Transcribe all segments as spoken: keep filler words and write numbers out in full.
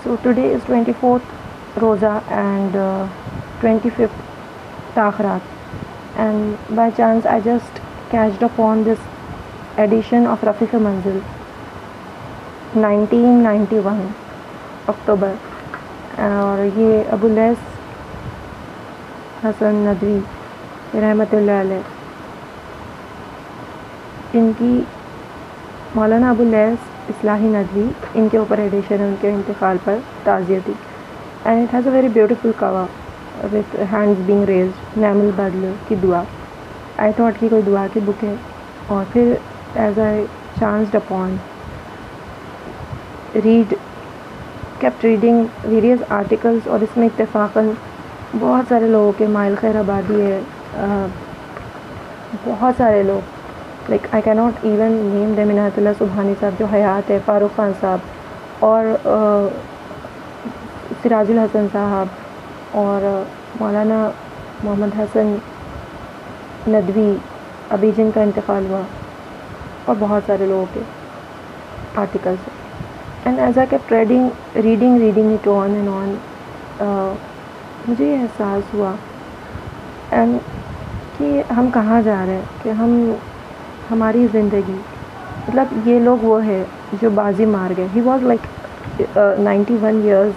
So today is twenty-fourth Roza and uh, twenty-fifth Takrat, and by chance I just catched upon this edition of Rafiq Manzil nineteen ninety-one अक्टूबर, और ये Abu lace Hasan Nadvi रहमतुल्लाह अलैह, इनकी मौलाना Abu lace इस्लाही Nadvi, इनके ऊपर addition है उनके इंतकाल पर ताज़ियती, and it has a very beautiful cover with hands being raised, Naimul बदल की दुआ. आई थॉट कि कोई दुआ की बुक है, और फिर as I chanced upon read kept reading various articles, और इसमें इत्तेफाकन बहुत सारे लोगों के माइल खैर आबादी है, uh, बहुत सारे लोग, like I can not even name them. Inayatullah Subhani साहब जो हयात है, फ़ारूक ख़ान साहब, और uh, सिराजुल हसन साहब, और uh, मौलाना मोहम्मद हसन नदवी अभी जिनका इंतकाल हुआ, और बहुत सारे लोगों के आर्टिकल्स हैं. And as I kept reading reading reading it on and on, मुझे ये एहसास हुआ एंड कि हम कहाँ जा रहे हैं, कि हम हमारी ज़िंदगी, मतलब ये लोग वो है जो बाजी मार गए. He was like ninety one years,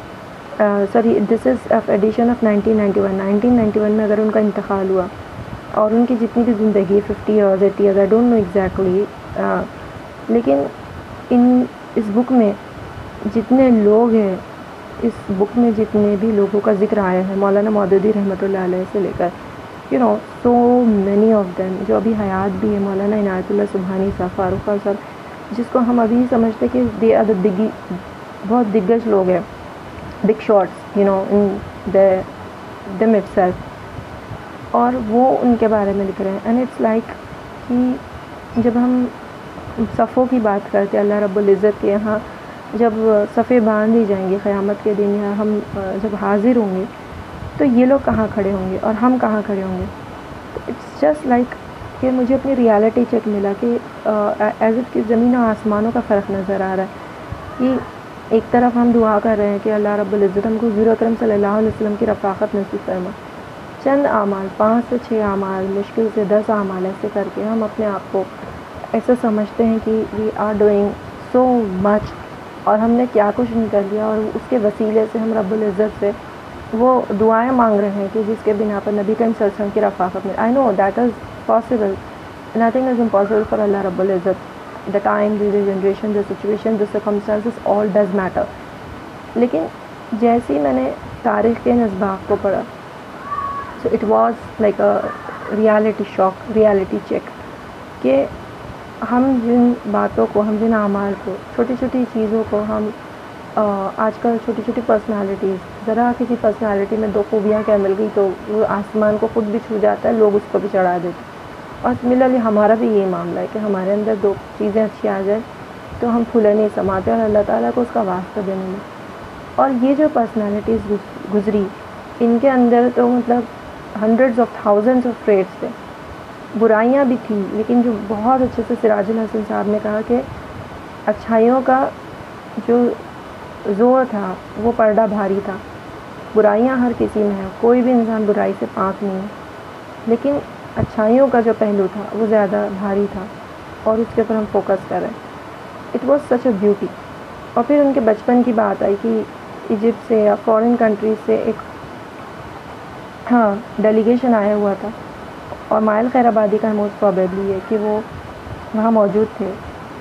sorry this is of edition of nineteen ninety one. Nineteen ninety one में अगर उनका इंतकाल हुआ और उनकी जितनी भी ज़िंदगी fifty years eighty years, I don't know exactly, लेकिन इन इस बुक में जितने लोग हैं, इस बुक में जितने भी लोगों का जिक्र आया है, मौलाना मौदूदी रहमतुल्लाह अलैह से लेकर, you know so many of them जो अभी हयात भी है, मौलाना इनायतुल्लाह सुबहानी साहब, फ़ारूक ख़ान साहब, जिसको हम अभी समझते कि दे आर द दिग्गी, बहुत दिग्गज लोग हैं, big shots, you know in the them itself, और वो उनके बारे में लिख रहे हैं. एंड इट्स लाइक कि जब हम सफ़ों की बात करते हैं, अल्लाह रब्बुल इज़्ज़त के यहाँ जब सफ़े बांध दी जाएंगी क़यामत के दिन, या हम जब हाज़िर होंगे, तो ये लोग कहाँ खड़े होंगे और हम कहाँ खड़े होंगे. तो इट्स जस्ट लाइक कि मुझे अपनी रियलिटी चेक मिला कि एज़ इफ़ कि ज़मीन और आसमानों का फ़र्क नज़र आ रहा है. कि एक तरफ हम दुआ कर रहे हैं कि अल्लाह रब्बुल इज़्ज़त हमको हुज़ूर अकरम सल्लल्लाहु अलैहि वसल्लम की रफ़ाक़त नसीब फरमा. चंद आमाल, पाँच से छः आमाल, मुश्किल से दस आमाल, ऐसे करके हम अपने आप को ऐसा समझते हैं कि we are doing so much, और हमने क्या कुछ नहीं कर लिया, और उसके वसीले से हम रब्बुल इज़्ज़त से वो दुआएं मांग रहे हैं कि जिसके बिना पर नबी करीम सल्लल्लाहु अलैहि वसल्लम की रफ़ाक़त में. I know that is possible, nothing is impossible for अल्लाह रब्बुल इज़्ज़त. The time, the generation, the situation, the circumstances, all does matter. लेकिन जैसे ही मैंने तारीख़ के नस्बाक को पढ़ा, so it was like a reality shock, reality check, कि हम जिन बातों को, हम जिन आमाल को, छोटी छोटी चीज़ों को हम आजकल छोटी छोटी पर्सनालिटीज़, ज़रा किसी पर्सनालिटी में दो खूबियाँ क्या मिल गई तो वो आसमान को खुद भी छू जाता है, लोग उसको भी चढ़ा देते. और सिमिलरली हमारा भी ये मामला है कि हमारे अंदर दो चीज़ें अच्छी आ जाए तो हम फूले नहीं समाते, और अल्लाह ताला को उसका वास्ता देने में. और ये जो पर्सनालिटीज़ गुज़री, इनके अंदर तो मतलब hundreds of thousands of traits थे, बुराइयां भी थी, लेकिन जो बहुत अच्छे से सिराजुल हसन साहब ने कहा कि अच्छाइयों का जो ज़ोर था वो पर्दा भारी था. बुराइयां हर किसी में है, कोई भी इंसान बुराई से पाक नहीं है, लेकिन अच्छाइयों का जो पहलू था वो ज़्यादा भारी था, और उसके ऊपर हम फोकस कर रहे हैं. It was such a beauty. और फिर उनके बचपन की बात आई कि इजिप्ट से या फॉरेन कंट्रीज से एक हाँ डेलीगेशन आया हुआ था, और माइल खैर आबादी का मोस्ट प्रॉबेबली है कि वो वहाँ मौजूद थे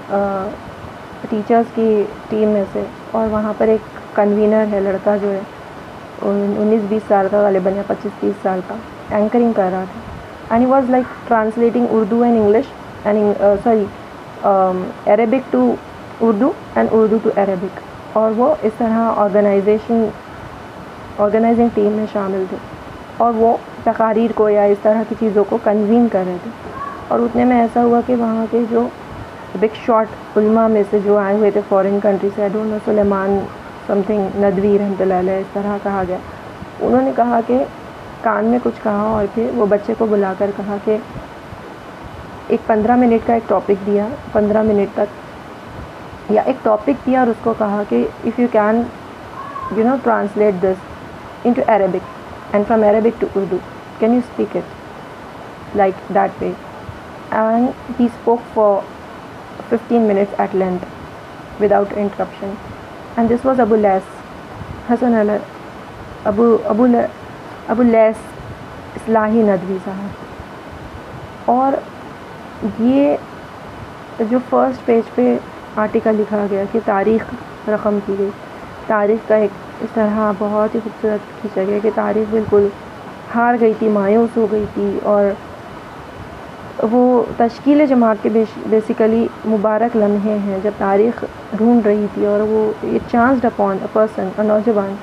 टीचर्स की टीम में से, और वहाँ पर एक कन्वीनर है, लड़का जो है उन्नीस बीस साल का ग़ालिबन, या पच्चीस तीस साल का, एंकरिंग कर रहा था. And he was like translating Urdu and English and sorry Arabic to Urdu and Urdu to Arabic, और वो इस तरह ऑर्गेनाइजेशन ऑर्गेनाइजिंग टीम में शामिल थे, और वो तकारीर को या इस तरह की चीज़ों को कन्वीन कर रहे थे. और उतने में ऐसा हुआ कि वहाँ के जो बिग शॉट उलमा में से जो आए हुए थे फॉरेन कंट्री से, I don't know, Suleman something Nadvi रहमतुल्लाह अलैह, इस तरह कहा गया, उन्होंने कहा कि कान में कुछ कहा, और फिर वो बच्चे को बुलाकर कहा कि एक पंद्रह मिनट का एक टॉपिक दिया, पंद्रह मिनट तक या एक टॉपिक दिया, और उसको कहा कि if you can you know, translate this into Arabic and from Arabic to Urdu. Can you speak it like that way? And he spoke for fifteen minutes at length without interruption. And this was Abu Lays, Hasan al Abu Abu La, Abu Lays Islahi Nadwi साहब. और ये जो first page पे article लिखा गया कि तारीख़ रकम की गई, तारीख़ का एक इस तरह बहुत ही खूबसूरत खींचा गया कि तारीख़ बिल्कुल हार गई थी, मायूस हो गई थी. और वो तश्कील जमात के बेसिकली मुबारक लम्हे हैं जब तारीख़ ढूंढ रही थी और वो ये chanced upon a person, a नौजवान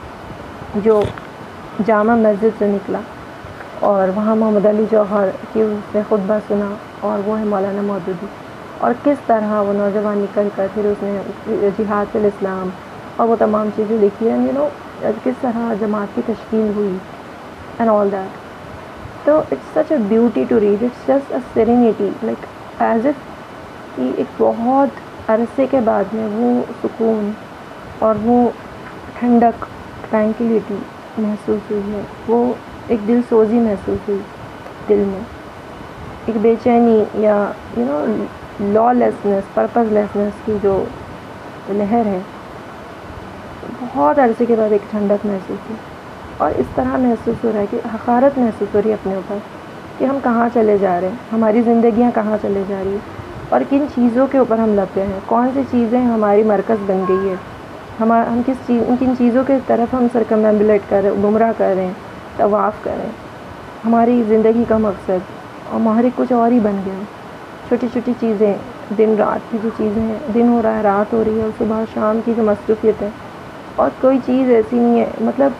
जो जामा मस्जिद से निकला और वहाँ मोहम्मद अली जौहर की उसने खुतबा सुना और वो है मौलाना मौदूदी. और किस तरह वो नौजवान निकल कर फिर उसने जिहाद फिल इस्लाम और वो तमाम चीज़ें लिखी हैं, यू नो, किस तरह जमात की तश्कील हुई एंड ऑल दैट. तो it's such a beauty to read, it's just a serenity, like as if कि एक बहुत अरसे के बाद में वो सुकून और वो ठंडक, ट्रैंक्विलिटी महसूस हुई है. वो एक दिल सोजी महसूस हुई दिल में, एक बेचैनी या यू नो लॉलेसनेस, पर्पसलेसनेस की जो लहर है, बहुत अरसे के बाद एक ठंडक महसूस हुई. और इस तरह महसूस हो रहा है कि हक़ारत महसूस हो रही है अपने ऊपर कि हम कहाँ चले जा रहे हैं, हमारी ज़िंदगियाँ कहाँ चले जा रही है और किन चीज़ों के ऊपर हम लग गए हैं, कौन सी चीज़ें हमारी मरकज़ बन गई है, हम हम किस चीज़ किन चीज़ों के तरफ हम सरकमएम्बुलेट कर रहे, गुमराह कर रहे हैं, तवाफ़ कर रहे हैं. हमारी ज़िंदगी का मकसद और महरिक कुछ और ही बन गया है. छोटी छोटी चीज़ें, दिन रात की जो चीज़ें हैं, दिन हो रहा है, रात हो रही है, और सुबह शाम की जो मसरूफ़ियत है, और कोई चीज़ ऐसी नहीं है. मतलब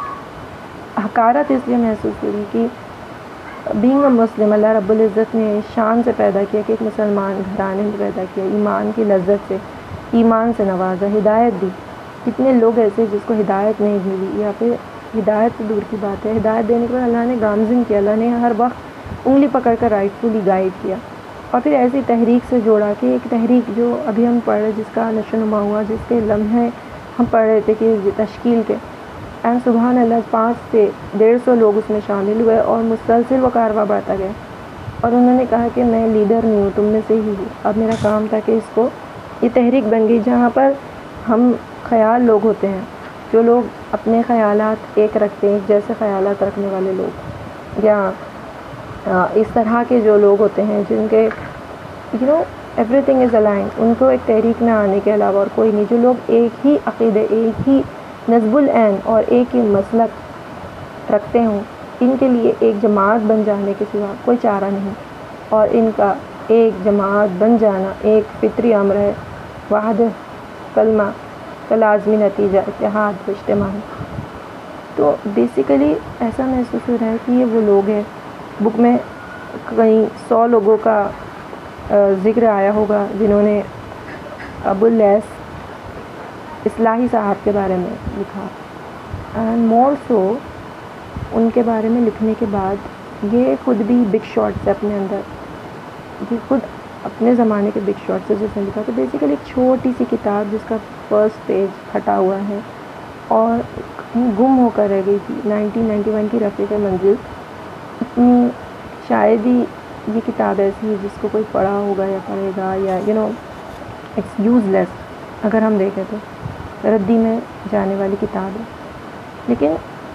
हक़ारत इसलिए महसूस हुई कि बीइंग अ मुस्लिम, अल्लाह रब्बुल इज़्ज़त ने शान से पैदा किया कि एक मुसलमान घराने में पैदा किया, ईमान की लज्जत से, ईमान से नवाजा, हिदायत दी. कितने लोग ऐसे जिसको हिदायत नहीं मिली, या फिर हिदायत से दूर की बात है, हिदायत देने के बाद अल्लाह ने गामज़िन किया, अल्लाह ने हर वक्त उंगली पकड़ कर राइटफुली गाइड किया. और फिर ऐसी तहरीक से जोड़ा कि एक तहरीक जो अभी हम पढ़ रहे, जिसका नशोनुमा हुआ, जिसके लम्हे हम पढ़ रहे थे कि तश्कील के, एंड सुबहान अल्लाह पाँच से डेढ़ सौ लोग उसमें शामिल हुए और मुसलसिल वो कारवा बढ़ता गया. और उन्होंने कहा कि मैं लीडर नहीं हूँ, तुम में से ही हूँ. अब मेरा काम था कि इसको, ये तहरीक बन गई जहाँ पर हम ख़याल लोग होते हैं, जो लोग अपने ख़यालात एक रखते हैं, एक जैसे ख़यालात रखने वाले लोग, या इस तरह के जो लोग होते हैं जिनके you know everything is align, उनको एक तहरीक में आने के अलावा और कोई नहीं. जो लोग एक ही अक़ीदे, एक ही नज़्बुल ऐन और एक ही मसलक रखते हों, इनके लिए एक जमात बन जाने के सिवा कोई चारा नहीं. और इनका एक जमात बन जाना एक फितरी अम्र है. वाहद कलमा का लाज़मी नतीजा इत्तेहाद व इज्तिमा. तो बेसिकली ऐसा महसूस हो रहा है कि ये वो लोग हैं, बुक में कहीं सौ लोगों का ज़िक्र आया होगा जिन्होंने अबू लैस इस्लाही साहब के बारे में लिखा. एंड मोर सो उनके बारे में लिखने के बाद ये खुद भी बिग शॉट्स है अपने अंदर, ये खुद अपने ज़माने के बिग शॉट्स से जिसने लिखा. तो बेसिकली एक छोटी सी किताब जिसका फर्स्ट पेज हटा हुआ है और गुम होकर रह गई थी. नाइनटीन नाइंटी वन की रफ़ीक़ मंजिल, इतनी शायद ही ये किताब ऐसी है जिसको कोई पढ़ा होगा या पढ़ेगा, या यू नो इट्स यूज़लेस अगर हम देखें तो, रद्दी में जाने वाली किताब है. लेकिन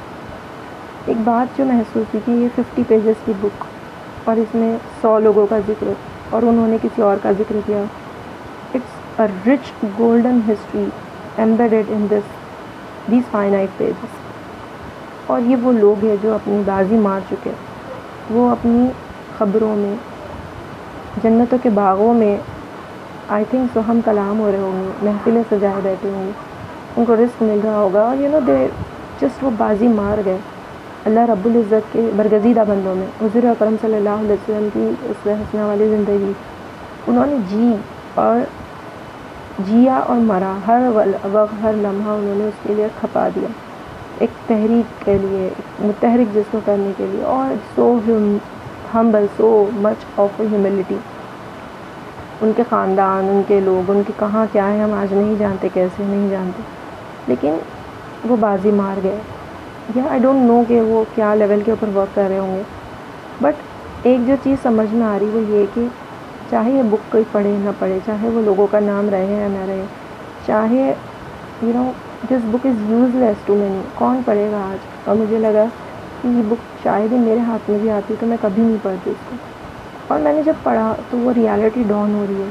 एक बात जो महसूस हुई कि ये फिफ्टी पेजेस की बुक और इसमें सौ लोगों का जिक्र और उन्होंने किसी और का जिक्र किया. It's a rich golden history embedded in this these finite pages. और ये वो लोग हैं जो अपनी बाजी मार चुके हैं, वो अपनी ख़बरों में, जन्नतों के बागों में आई थिंक सो हम कलाम हो रहे होंगे, महफिलें सजाए बैठे होंगे, उनको रिस्क मिल रहा होगा, और यू नो दे जस्ट वो बाजी मार गए अल्लाह रब्बुल इज़्ज़त के बरगज़ीदा बंदों में. हुज़ूर अकरम सल्लल्लाहु अलैहि वसल्लम की उस हसना वाली ज़िंदगी उन्होंने जी और जिया और मरा, हर वक्त हर लम्हा उन्होंने उसके लिए खपा दिया, एक तहरीक के लिए, एक मुतहरिक जिसको करने के लिए. और so humble, so much of humility. उनके ख़ानदान, उनके लोग, उनके कहाँ क्या है हम आज नहीं जानते, कैसे नहीं जानते, लेकिन وہ بازی مار گئے. یا آئی ڈونٹ نو کہ وہ کیا لیول کے اوپر ورک کر رہے ہوں گے, بٹ ایک جو چیز سمجھ میں آ رہی وہ یہ کہ چاہے یہ بک کوئی پڑھے نہ پڑھے, چاہے وہ لوگوں کا نام رہے یا نہ رہے, چاہے you know this book is useless too many, کون پڑھے گا آج. اور مجھے لگا کہ یہ بک شاید ہی میرے ہاتھ میں بھی آتی تو میں کبھی نہیں پڑھتی اس کو. اور میں نے جب پڑھا تو وہ ریالٹی ڈاؤن ہو رہی ہے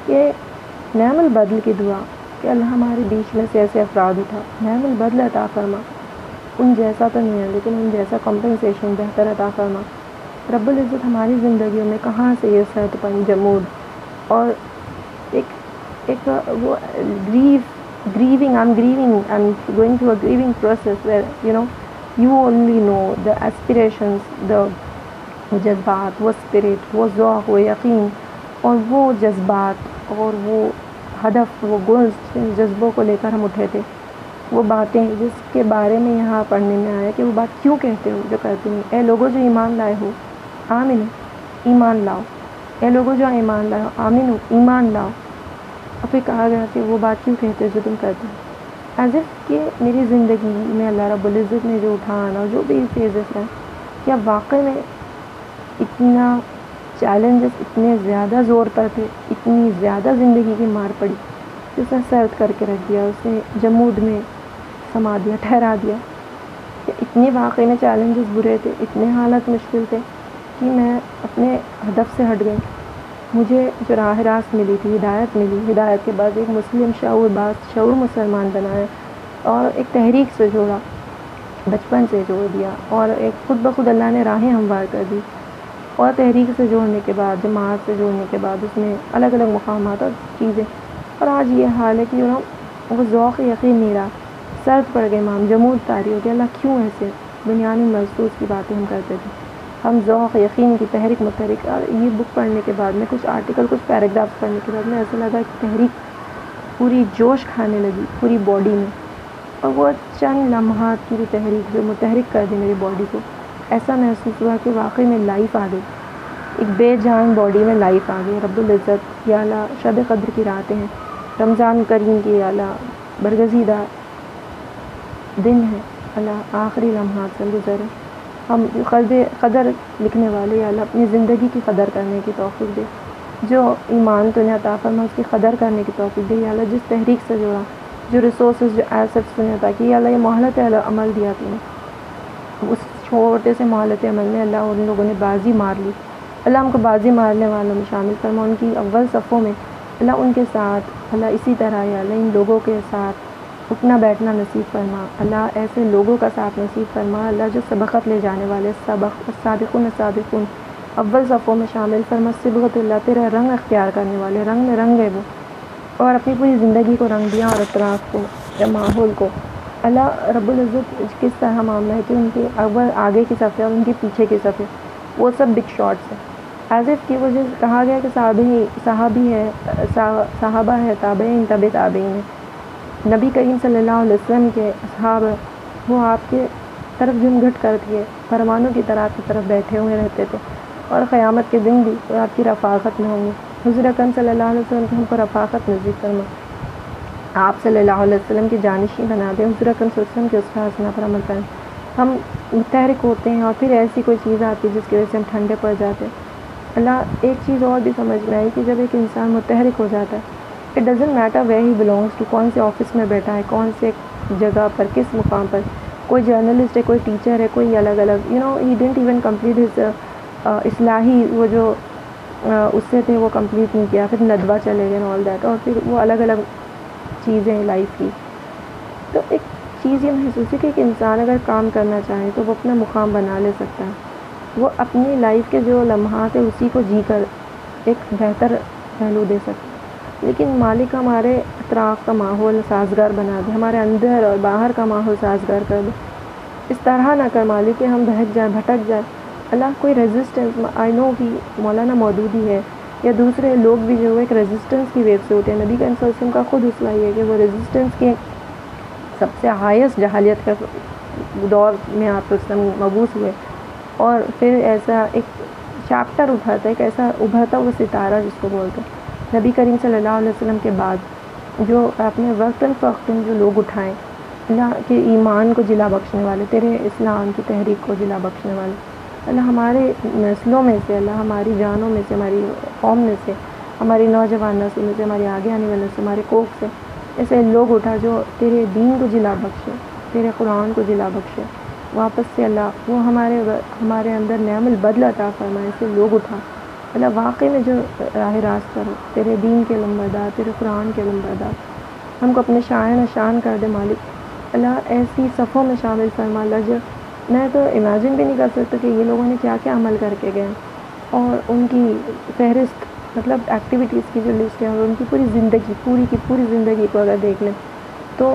کہ نعم البدل کی دعا کہ اللہ ہمارے بیچ میں سے ایسے افراد اٹھا, نعم البدل عطا فرما, ان جیسا تو نہیں ہے لیکن ان جیسا کمپنسیشن بہتر عطا فرما. رب العزت ہماری زندگیوں میں کہاں سے یہ صحت پن جمود اور ایک ایک وہ grief grieving I'm grieving I'm going through a grieving process where you know you only know the aspirations, the وہ جذبات, وہ اسپرٹ, وہ ذوق, وہ یقین اور وہ جذبات اور وہ ہدف, وہ گولز جن جذبوں کو لے کر ہم اٹھے تھے, وہ باتیں جس کے بارے میں یہاں پڑھنے میں آیا کہ وہ بات کیوں کہتے ہو جو کرتے ہیں. اے لوگوں جو ایمان لائے ہو آمین ایمان لاؤ, اے لوگوں جو ایمان لائے ہو آمین ایمان لاؤ. اور پھر کہا گیا کہ وہ بات کیوں کہتے ہو جو تم کرتے ہو. ایز اف کہ میری زندگی میں اللہ رب العزت نے جو اٹھانا اور جو بھی فیزز ہیں, کیا واقعی میں اتنا چیلنجز اتنے زیادہ زور پر تھے, اتنی زیادہ زندگی کی مار پڑی کہ اسے سرد کر کے رکھ دیا, اسے جمود میں سما دیا, ٹھہرا دیا. کہ اتنے واقعی میں چیلنجز برے تھے, اتنے حالات مشکل تھے کہ میں اپنے ہدف سے ہٹ گئی. مجھے جو راہ راست ملی تھی, ہدایت ملی, ہدایت کے بعد ایک مسلم شعور باز شعور مسلمان بنایا اور ایک تحریک سے جوڑا, بچپن سے جوڑ دیا اور ایک خود بخود اللہ نے راہیں ہموار کر دی. اور تحریک سے جوڑنے کے بعد, جماعت سے جوڑنے کے بعد اس میں الگ الگ مقامات اور چیزیں, اور آج یہ حال ہے کہ یو نو وہ ذوق یقین نہیں رہا, سرد پڑ گئے, مام جمود طاری ہو گیا. اللہ کیوں ایسے بنیادی محسوس کی باتیں ہم کرتے تھے, ہم ذوق یقین کی تحریک متحرک. اور یہ بک پڑھنے کے بعد میں کچھ آرٹیکل کچھ پیراگراف پڑھنے کے بعد میں ایسا لگا کہ تحریک پوری جوش کھانے لگی پوری باڈی میں, اور وہ چند لمحات کی بھی تحریک جو متحرک کر دی میری باڈی کو. ایسا محسوس ہوا کہ واقعی میں لائف آ گئی, ایک بے جان باڈی میں لائف آ گئی. رب العزت یا اللہ شب قدر کی راتیں ہیں, رمضان کریم کی یا اللہ برگزیدہ دن ہے, اللہ آخری لمحات سے گزرے. ہم قدر قدر لکھنے والے یا اللہ اپنی زندگی کی قدر کرنے کی توفیق دے, جو ایمان تو نے عطا فرما اس کی قدر کرنے کی توفیق دے یا اللہ. جس تحریک سے جوڑا, جو ریسورسز جو ایسٹس تو نے عطا کی یا اللہ, یہ مہلت عمل دیا تم نے, اس چھوٹے سے مہلت عمل میں اللہ ان لوگوں نے بازی مار لی. اللہ ہم کو بازی مارنے والوں میں شامل فرما, ان کی اول صفوں میں اللہ, ان کے ساتھ اللہ اسی طرح یا اللہ ان لوگوں کے ساتھ اٹھنا بیٹھنا نصیب فرما. اللہ ایسے لوگوں کا ساتھ نصیب فرما اللہ جو سبقت لے جانے والے, سبق صادقون صادقون اول صفوں میں شامل فرما. صبغت اللہ تیرا رنگ اختیار کرنے والے, رنگ میں رنگ ہے وہ, اور اپنی پوری زندگی کو رنگ دیا اور اطراف کو یا ماحول کو. اللہ رب العزت کس طرح معاملہ ہے کہ ان کے اول آگے کی صفحے اور ان کے پیچھے کی صفحے وہ سب بگ شارٹس ہیں. ایز اف کی وجہ کہا گیا کہ صحابی صحابی ہے, صحابہ ہے, تابعین تبع تابعین ہے. نبی کریم صلی اللہ علیہ وسلم کے اصحاب وہ آپ کے طرف جھنگھٹ کر دیے, فرمانوں کی طرح آپ کی طرف بیٹھے ہوئے رہتے تھے, اور قیامت کے دن بھی آپ کی رفاقت میں ہوں گے. حضور اکرم صلی اللہ علیہ وسلم کی ہم کو رفاقت نصیب فرما, آپ صلی اللہ علیہ وسلم کی جانشین بنا دیں, حضور اکرم صلی اللہ علیہ وسلم کے استاد پر عمل کریں. ہم متحرک ہوتے ہیں اور پھر ایسی کوئی چیز آتی ہے جس کی وجہ سے ہم ٹھنڈے پڑ جاتے ہیں. اللہ ایک چیز اور بھی سمجھ میں آئی کہ جب ایک انسان متحرک ہو جاتا ہے, it doesn't matter where he belongs to, کون سے آفس میں بیٹھا ہے, کون سے جگہ پر, کس مقام پر, کوئی جرنلسٹ ہے, کوئی ٹیچر ہے, کوئی الگ الگ you know he didn't even complete his اصلاحی وہ جو اس سے تھے وہ کمپلیٹ نہیں کیا, پھر ندوہ چلے گئے آل دیٹ, اور پھر وہ الگ الگ چیزیں لائف کی. تو ایک چیز یہ محسوس ہے کہ ایک انسان اگر کام کرنا چاہے تو وہ اپنا مقام بنا لے سکتا ہے, وہ اپنی لائف کے جو لمحات ہیں اسی کو جی کر ایک بہتر پہلو دے سکتا ہے. لیکن مالک ہمارے اطراف کا ماحول سازگار بنا دے, ہمارے اندر اور باہر کا ماحول سازگار کر دے. اس طرح نہ کر مالک کہ ہم بہک جائیں, بھٹک جائیں. اللہ کوئی ریزسٹنس, آئی نو کہ مولانا مودودی ہے یا دوسرے لوگ بھی جو ایک ریزسٹنس کی ویو سے اٹھے. نبی کریم صلی اللہ علیہ وسلم کا خود حصہ یہ ہے کہ وہ ریزسٹنس کے سب سے ہائیسٹ جہالیت کا دور میں آپ وسلم مبعوث ہوئے, اور پھر ایسا ایک چیپٹر ابھرتا ہے, ایک ایسا ابھرتا ہوا ستارہ جس کو بولتے ہیں. نبی کریم صلی اللہ علیہ وسلم کے بعد جو اپنے وقتاً فوقتاً جو لوگ اٹھائیں, اللہ کے ایمان کو جلا بخشنے والے، تیرے اسلام کی تحریک کو جلا بخشنے والے، اللہ ہمارے نسلوں میں سے، اللہ ہماری جانوں میں سے، ہماری قوم میں سے، ہماری نوجوان نسل میں سے، ہماری آگے آنے والے سے، ہمارے کوک سے ایسے لوگ اٹھا جو تیرے دین کو جلا بخشے، تیرے قرآن کو جلا بخشے، واپس سے اللہ وہ ہمارے ہمارے اندر نعم البدل عطا فرمائے، ایسے لوگ اٹھا اللہ واقعی میں جو راہ راست کرو، تیرے دین کے لمبردار، تیرے قرآن کے لمبردار، ہم کو اپنے شاعن شان کر دے مالک، اللہ ایسی صفوں میں شامل فرما اللہ جو میں تو امیجن بھی نہیں کر سکتا کہ یہ لوگوں نے کیا کیا عمل کر کے گئے، اور ان کی فہرست مطلب ایکٹیویٹیز کی جو لسٹ ہے اور ان کی پوری زندگی پوری کی پوری زندگی کو اگر دیکھ لیں تو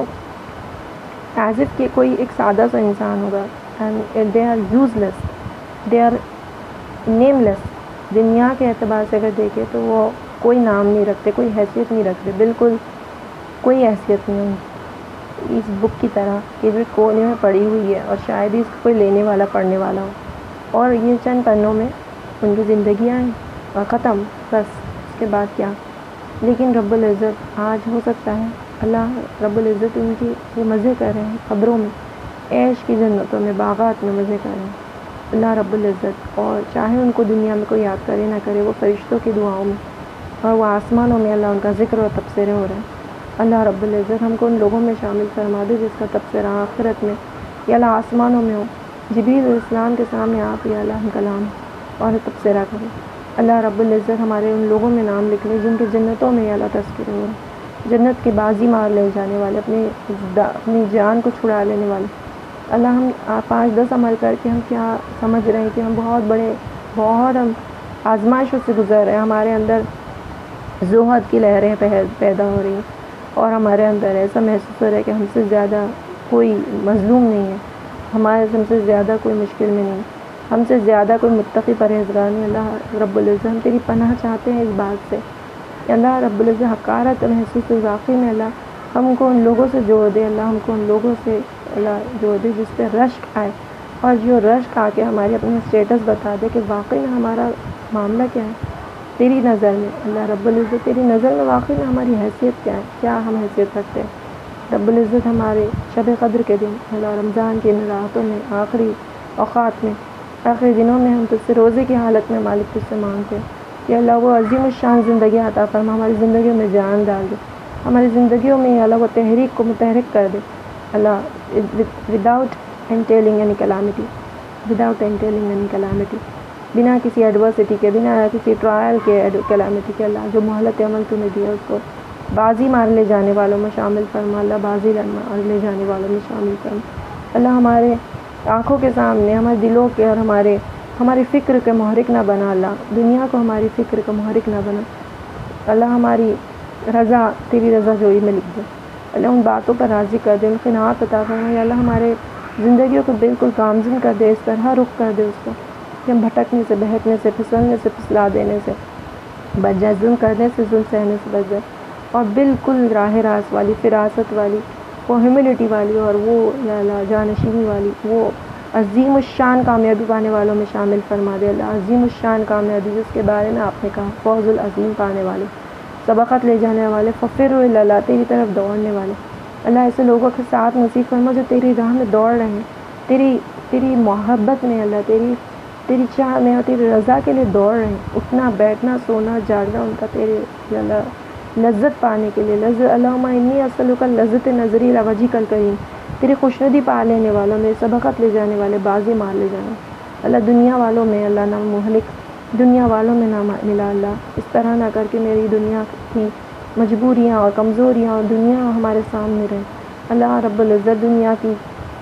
ایز اف کہ کوئی ایک سادہ سا انسان ہوگا، and they are useless, they are nameless, دنیا کے اعتبار سے اگر دیکھیں تو وہ کوئی نام نہیں رکھتے، کوئی حیثیت نہیں رکھتے، بالکل کوئی حیثیت نہیں ہے اس بک کی طرح کہ جو کونے میں پڑی ہوئی ہے اور شاید ہی اس کو کوئی لینے والا پڑھنے والا ہو، اور یہ چند پنوں میں ان کی زندگیاں ہیں اور ختم، بس اس کے بعد کیا۔ لیکن رب العزت آج ہو سکتا ہے اللہ رب العزت ان کی وہ مزے کر رہے ہیں قبروں میں، عیش کی جنتوں میں، باغات میں مزے کر رہے ہیں اللہ رب العزت، اور چاہے ان کو دنیا میں کوئی یاد کرے نہ کرے، وہ فرشتوں کی دعاؤں میں اور وہ آسمانوں میں اللہ ان کا ذکر اور تبصرے ہو رہے ہیں۔ اللہ رب العزت ہم کو ان لوگوں میں شامل فرما دے جس کا تبصرہ آخرت میں یا اللہ آسمانوں میں ہو، جبریل علیہ السلام کے سامنے آپ یا اللہ کلام اور تبصرہ کرے۔ اللہ رب العزت ہمارے ان لوگوں میں نام لکھ لے جن کے جنتوں میں یا اللہ تذکرے ہو رہے ہیں، جنت کی بازی مار لے جانے والے، اپنی اپنی جان کو چھڑا لینے والے۔ اللہ ہم پانچ دس عمل کر کے ہم کیا سمجھ رہے ہیں کہ ہم بہت بڑے بہت ہم آزمائشوں سے گزر رہے ہیں، ہمارے اندر زہد کی لہریں پیدا ہو رہی ہیں اور ہمارے اندر ایسا محسوس ہو رہا ہے کہ ہم سے زیادہ کوئی مظلوم نہیں ہے، ہمارے ہم سے زیادہ کوئی مشکل میں نہیں، ہم سے زیادہ کوئی متقی پرہیزگار نہیں۔ اللہ رب العزت ہم تیری پناہ چاہتے ہیں اس بات سے، اللہ رب العزت حقارت محسوس ہوئی واقعی میں اللہ ہم کو ان لوگوں سے جوڑ دے، اللہ ہم کو ان لوگوں سے اللہ جوڑ دے جس پہ رشک آئے، اور جو رشک آ کے ہماری اپنی اسٹیٹس بتا دے کہ واقعی میں ہمارا معاملہ کیا ہے تیری نظر میں، اللہ رب العزت تیری نظر میں واقعی میں ہماری حیثیت کیا ہے، کیا ہم حیثیت رکھتے ہیں۔ رب العزت ہمارے شب قدر کے دن، اللہ رمضان کی ان راتوں میں، آخری اوقات میں، آخری دنوں میں ہم تجھ سے روزے کی حالت میں مالک تجھ سے مانگتے ہیں کہ اللہ وہ عظیم الشان زندگی عطا فرما، ہماری زندگیوں میں جان ڈال دے، ہماری زندگیوں میں اللہ وہ تحریک کو متحرک کر دے، اللہ without entailing any calamity, without entailing any calamity, بنا کسی ایڈورسٹی کے، بنا کسی ٹرائل کے کلامٹی کے، اللہ جو مہلت عمل تو نے دیا اس کو بازی مار لے جانے والوں میں شامل فرما، اللہ بازی مار لے جانے والوں میں شامل فرما، اللہ ہمارے آنکھوں کے سامنے ہمارے دلوں کے اور ہمارے ہماری فکر کے محرک نہ بنا، اللہ دنیا کو ہماری فکر کا محرک نہ بنا، اللہ ہماری رضا تیری رضا جوئی میں لکھ دے، اللہ ان باتوں پر راضی کر دے، ان قناعت عطا فرما، یا اللہ ہمارے زندگیوں کو بالکل گامزن کر دے، اس طرح رخ کر دے اس کو کہ ہم بھٹکنے سے، بہکنے سے، پھسلنے سے، پھسلا دینے سے بچ جائے، ظلم کرنے سے، ظلم سہنے سے بچ جائے، اور بالکل راہ راست والی، فراست والی، وہ ہیوملٹی والی اور وہ یا اللہ جانشینی والی، وہ عظیم الشان کامیابی پانے والوں میں شامل فرما دے، اللہ عظیم الشان کامیابی جس کے بارے میں آپ نے کہا فوز العظیم پانے والے، سبقت لے جانے والے، ففر اللہ تیری طرف دوڑنے والے، اللہ ایسے لوگوں کے ساتھ نصیب فرما جو تیری راہ میں دوڑ رہے ہیں، تیری تیری محبت میں، اللہ تیری تیری چاہ میں اور تیری رضا کے لیے دوڑ رہے ہیں، اٹھنا بیٹھنا سونا جاگنا ان کا تیرے یا اللہ لذت پانے کے لیے، لذت اللہم انی اسألک لذت نظری الی وجہک الکریم، تیری خوشنودی پا لینے والوں میں، سبقت لے جانے والے، بازی مار لے جانا، اللہ دنیا والوں میں اللہ نہ مہلک، دنیا والوں میں نہ ملا، اللہ اس طرح نہ کر کے میری دنیا کی مجبوریاں اور کمزوریاں اور دنیا ہمارے سامنے رہیں، اللہ رب العزت دنیا کی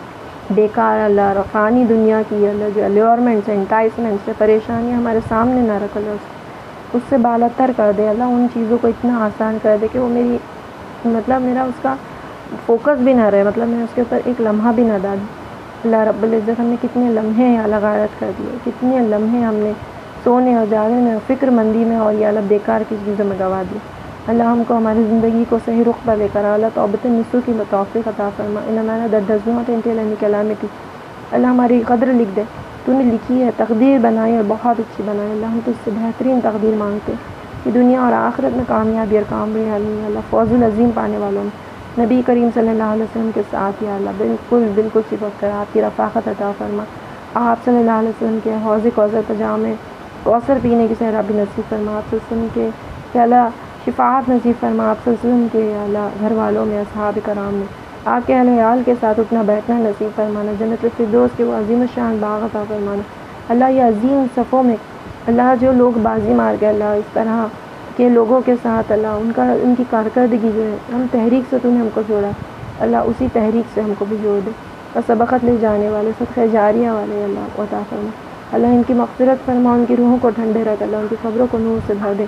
بیکار اللہ رفانی دنیا کی اللہ جو الیورمنٹس انٹائسمنٹس سے پریشانیاں ہمارے سامنے نہ رکھ لے، اس سے بالا تر کر دے، اللہ ان چیزوں کو اتنا آسان کر دے کہ وہ میری مطلب میرا اس کا فوکس بھی نہ رہے، مطلب میں اس کے اوپر ایک لمحہ بھی نہ ڈالوں۔ اللہ رب العزت ہم نے کتنے لمحے یا غارت کر دیے، کتنے لمحے ہم نے سونے اور جاگنے میں، فکر مندی میں اور یا اللہ بیکار کی چیزوں میں گوا دی، اللہ ہم کو ہماری زندگی کو صحیح رخ پر لے کر آ، اللہ توبۃ النصوح کی توفیق عطا فرما، ان ہمارا دردزنات انٹیلنی کلامتی، اللہ ہماری قدر لکھ دے، تو نے لکھی ہے، تقدیر بنائی اور بہت اچھی بنائی، اللہ ہم تو اس سے بہترین تقدیر مانگتے کہ دنیا اور آخرت میں کامیابی اور کامیابی اللہ فوز العظیم پانے والوں میں، نبی کریم صلی اللہ علیہ وسلم کے ساتھ یا اللہ بالکل بالکل صفت کر، آپ کی رفاقت عطا فرما، آپ صلی اللہ علیہ وسلم کے حوض کوثر پجامے کوثر پینے کی سیرابی نصیب فرما، آپ صلی اللہ علیہ وسلم کے یا اللہ شفاعت نصیب فرما، آپ صلی اللہ علیہ وسلم کے یا اللہ گھر والوں میں، اصحاب کرام میں، آپ کے اہل عیال کے ساتھ اٹھنا بیٹھنا نصیب فرمانا، جنت الفردوس کے وہ عظیم الشان باغ عطا فرمانا، اللہ یہ عظیم صفوں میں اللہ جو لوگ بازی مار کے اللہ اس طرح کے لوگوں کے ساتھ اللہ ان کا ان کی کارکردگی جو ہے، ہم تحریک سے تو نے ہم کو جوڑا، اللہ اسی تحریک سے ہم کو بھی جوڑ دے، اور سبقت لے جانے والے صدقہ جاریہ والے اللہ عطا فرما، اللہ ان کی مغفرت فرما، ان کی روحوں کو ٹھنڈے رکھ، اللہ ان کی قبروں کو نور سے بھر دے،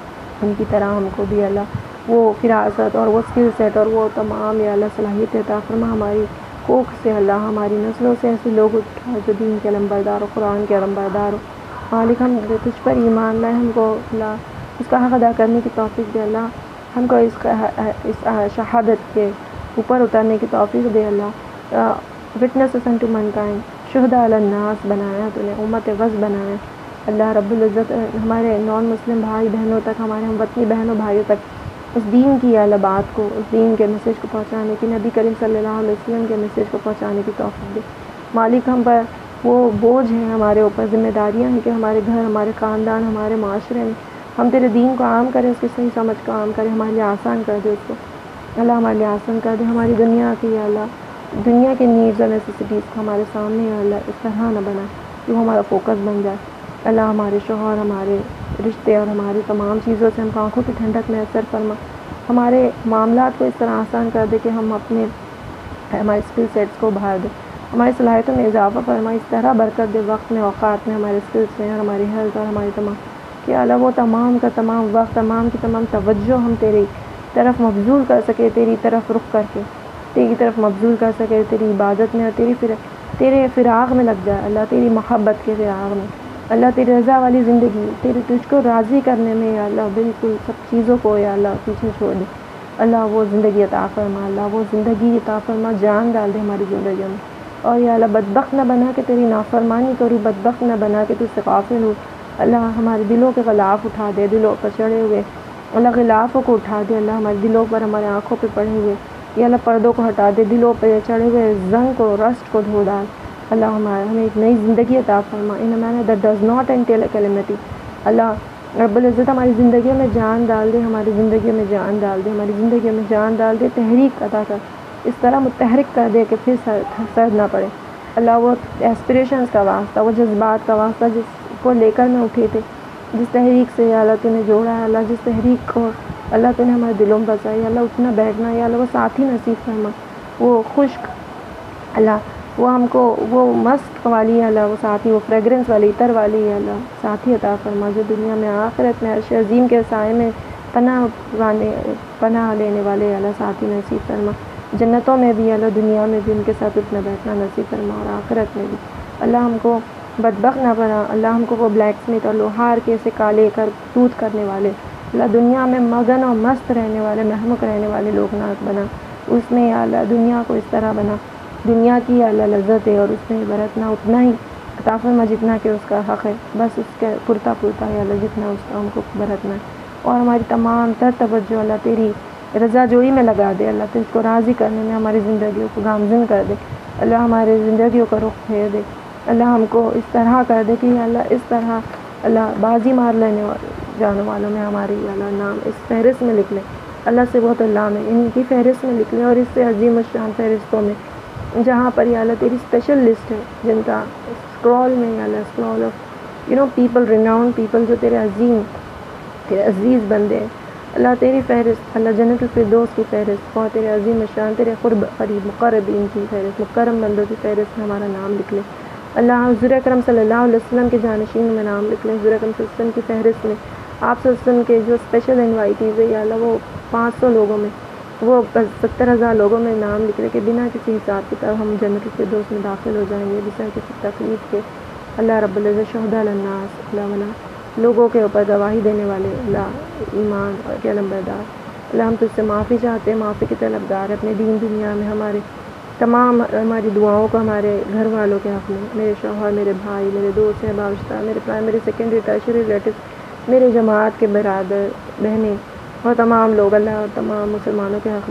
ان کی طرح ہم کو بھی اللہ وہ فراست اور وہ اسکل سیٹ اور وہ تمام یا اللہ صلاحیت عطا فرما، ہماری کوکھ سے اللہ ہماری نسلوں سے ایسے لوگ اٹھا جو دین کے علمبردار ہو، قرآن کے علمبردار ہو، مالک ہم تجھ پر ایمان لائے، ہم کو اللہ اس کا حق ادا کرنے کی توفیق دے، اللہ ہم کو اس کا اس شہادت کے اوپر اترنے کی توفیق دے، اللہ وٹنسز انٹو مینکائنڈ، شہداء علی الناس بنایا تو نے، امت وز بنایا، اللہ رب العزت ہمارے نان مسلم بھائی بہنوں تک، ہمارے ہم وطنی بہنوں بھائیوں تک اس دین کی اعلیٰ بات کو، اس دین کے میسیج کو پہنچانے کی، نبی کریم صلی اللہ علیہ وسلم کے میسیج کو پہنچانے کی توفیق دے، مالک ہم پر وہ بوجھ ہیں، ہمارے اوپر ذمہ داریاں ہیں کہ ہمارے گھر، ہمارے خاندان، ہمارے معاشرے میں ہم تیرے دین کو عام کریں، اس کی صحیح سمجھ کو عام کریں، ہمارے لیے آسان کر دے اس کو، اللہ ہمارے لیے آسان کر دے، ہماری دنیا کی اللہ دنیا کے نیڈز اور نیسیسٹیز کو ہمارے سامنے اللہ اس طرح نہ بنائے کہ وہ ہمارا فوکس بن جائے، اللہ ہمارے شوہر، ہمارے رشتے اور ہماری تمام چیزوں سے ہم کو آنکھوں کی ٹھنڈک میسر فرما، ہمارے معاملات کو اس طرح آسان کر دے کہ ہم اپنے ہمارے اسکل سیٹس کو ابھار دیں، ہماری صلاحیتوں میں اضافہ فرما، اس طرح برکت دے وقت میں، اوقات میں، ہمارے اسکلس میں اور ہماری ہیلتھ اور ہماری تمام کہ اللہ وہ تمام کا تمام وقت، تمام کی تمام توجہ ہم تیری طرف مبذول کر سکے، تیری طرف رخ کر کے تیری طرف مبذول کر سکے، تیری عبادت میں اور تیری فر تیرے فراغ میں لگ جائے، اللہ تیری محبت کے فراغ میں، اللہ تیری رضا والی زندگی، تیرے تجھ کو راضی کرنے میں یا اللہ بالکل سب چیزوں کو یا اللہ پیچھے چھوڑ دے، اللہ وہ زندگی عطا فرما، اللہ وہ زندگی عطا فرما، جان ڈال دے ہماری زندگیوں میں، اور یا اللہ بدبخت نہ بنا کہ تیری نافرمانی کروں، بدبخت نہ بنا کہ تجھ سے غافل ہوں، اللہ ہمارے دلوں کے غلاف اٹھا دے، دلوں پر چڑھے ہوئے اللہ غلافوں کو اٹھا دے، اللہ ہمارے دلوں پر، ہمارے آنکھوں پہ پڑے ہوئے یا اللہ پردوں کو ہٹا دے، دلوں پہ چڑھے ہوئے زنگ کو، رسٹ کو دھو ڈال، اللہ ہمارے ہمیں ایک نئی زندگی عطا فرما، in man that does not entail calamity, اللہ رب العزت ہماری زندگیوں میں جان ڈال دے، ہماری زندگیوں میں جان ڈال دے، ہماری زندگیوں میں جان ڈال دے، تحریک عطا کر، اس طرح متحرک کر دے کہ پھر سرد نہ پڑے، اللہ وہ ایسپریشنز کا واسطہ، وہ جذبات کا واسطہ جس کو لے کر میں اٹھے تھے، جس تحریک سے یا اللہ تو نے جوڑا ہے، اللہ جس تحریک کو اللہ تو نے ہمارے دلوں میں بسائی، اللہ اٹھنا بیٹھنا یا اللہ وہ ساتھی نصیب فرما، وہ خشک اللہ وہ ہم کو وہ مست والی اللہ وہ ساتھی، وہ فریگرنس والی، عطر والی اللہ ساتھی عطا فرما، جو دنیا میں آخرت میں عرش عظیم کے سائے میں پناہ پانے پناہ لینے والے اللہ ساتھی نصیب فرما، جنتوں میں بھی اللہ دنیا میں بھی ان کے ساتھ اٹھنا بیٹھنا نصیب فرما، اور آخرت میں بھی اللہ ہم کو بدبخت نہ بنا، اللہ ہم کو وہ بلیک سمتھ اور لوہار کے سے کالے کر دودھ کرنے والے اللہ دنیا میں مگن اور مست رہنے والے، محمق رہنے والے لوگ نہ بنا، اس میں یا اللہ دنیا کو اس طرح بنا، دنیا کی یا اللہ لذت ہے اور اس میں برتنا اتنا ہی عطا فرما جتنا کہ اس کا حق ہے، بس اس کے پرتا پرتا ہے اللہ جتنا اس کا ہم کو برتنا ہے، اور ہماری تمام تر توجہ اللہ تیری رضا جوئی میں لگا دے، اللہ تجھ کو راضی کرنے میں ہماری زندگیوں کو گامزن کر دے، اللہ ہماری زندگیوں کا رخ پھیر دے، اللہ ہم کو اس طرح کر دے کہ اللہ اس طرح اللہ بازی مار لینے والے جانے والوں میں ہماری اللہ نام اس فہرست میں لکھ لے، اللہ سے بہت اللہ میں ان کی فہرست میں لکھ لے، اور اس سے عظیم الشان فہرستوں میں جہاں پر یا اللہ تیری اسپیشل لسٹ ہے، جن کا اسکرول میں یا اللہ scroll of you know people renowned people جو تیرے عظیم تیرے عزیز بندے ہیں، اللہ تیری فہرست، اللہ جنت الفردوس کی فہرست، اور تیرے عظیم الشان تیرے قرب قریب مقربین کی فہرست، مکرم بندوں کی فہرست میں ہمارا نام لکھ لے، اللہ حضور اکرم صلی اللہ علیہ وسلم کے جانشین میں نام لکھ لیں، حضور اکرم صلی اللہ علیہ وسلم کی فہرست میں آپ صلی اللہ علیہ وسلم کے جو اسپیشل انوائٹیز ہے یا اللہ وہ پانچ سو لوگوں میں، وہ ستر ہزار لوگوں میں نام لکھ لے کہ بنا کسی حساب کتاب ہم جنت الفردوس میں داخل ہو جائیں گے بغیر کسی تکلیف کے، اللہ رب العزت شہداء علی الناس، اللہ ولا لوگوں کے اوپر گواہی دینے والے اللہ ایمان کے علمبردار، اللہ ہم تجھ سے معافی چاہتے ہیں، معافی کے طلبگار اپنے دین دنیا میں، ہمارے تمام ہماری دعاؤں کو ہمارے گھر والوں کے حق میں، میرے شوہر، میرے بھائی، میرے دوست احباب رشتہ، میرے پرائمری سیکنڈری ٹرشری ریلیٹیو، میرے جماعت کے برادر بہنیں اور تمام لوگ اللہ اور تمام مسلمانوں کے حق میں،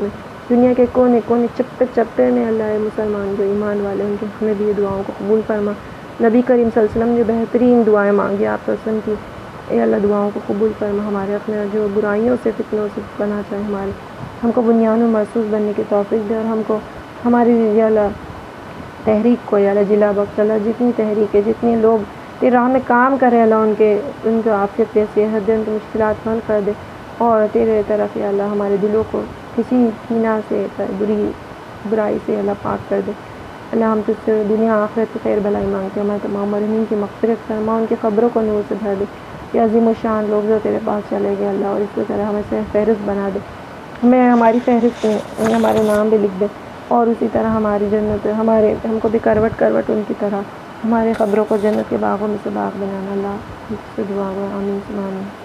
دنیا کے کونے کونے چپے چپے میں اللہ مسلمان جو ایمان والے ان کے ہمیں بھی یہ دعاؤں کو قبول فرما. نبی کریم صلی اللہ علیہ وسلم نے بہترین دعائیں مانگی آپ صلی اللہ علیہ وسلم کی، اے اللہ دعاؤں کو قبول فرما، ہمارے اپنے جو برائیوں سے فتنوں سے بنا چاہے ہمارے، ہم کو بنیان و مرسوس بننے کی توفیق دے، اور ہم کو ہماری یا اللہ تحریک کو یا اللہ جلا بخش، اللہ جتنی تحریک ہے جتنے لوگ تیرے راہ میں کام کرے اللہ ان کے ان کو عافیت دے، صحت دے، ان کی مشکلات حل کر دے، اور تیرے طرف یا اللہ ہمارے دلوں کو کسی کینہ سے بری برائی سے اللہ پاک کر دے. اللہ ہم تجھ سے دنیا آخرت کی خیر بھلائی مانگتے ہیں، ہمارے تمام مرحومین کی مغفرت فرما، ان کی قبروں کو نور سے بھر دے. یہ عظیم الشان لوگ جو تیرے پاس چلے گئے اللہ، اور اس کو طرح ہمیں سے فہرست بنا دے، ہمیں ہماری فہرست میں ہمارے نام بھی لکھ دے، اور اسی طرح ہماری جنت ہمارے ہم کو بھی کروٹ کروٹ ان کی طرح ہمارے قبروں کو جنت کے باغوں میں سے باغ بنانا. اللہ اس سے دعا گو آمین ثم آمین.